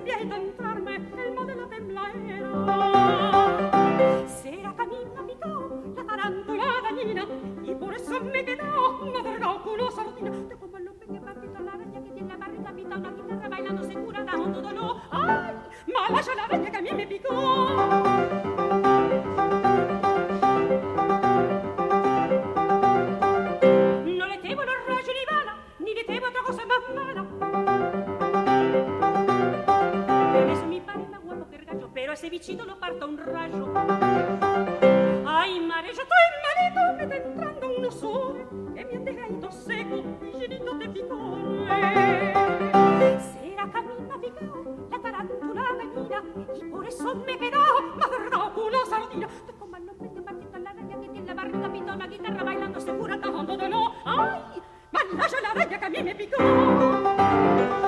empieza a entrarme el modelo tembladera. Será que a mí me ha picado la tarántula dañina y por eso me he quedado madrugado con una sardina. Te como los pequeños patitos la araña que tiene la barriga pinta una guitarra bailando segura da un todo no. ¡Ay! Mala ya la araña que a mí me picó. No le temo los rayos ni bala, ni le temo otra cosa más mala. Eso mi padre es más guapo que el gallo, pero a ese bichito lo parto un rayo. Ay, madre, yo estoy malito, me está entrando unos sobres que me han dejado seco y llenito de picones. Será que a mí me ha picado la tarántula dañina y por eso me he quedado madrugado con una sardina. Te coman los pequeños patitos la araña que tiene la barriga pinta una guitarra bailando segura tajando de no. Ay, malaya la araña que a mí me picó.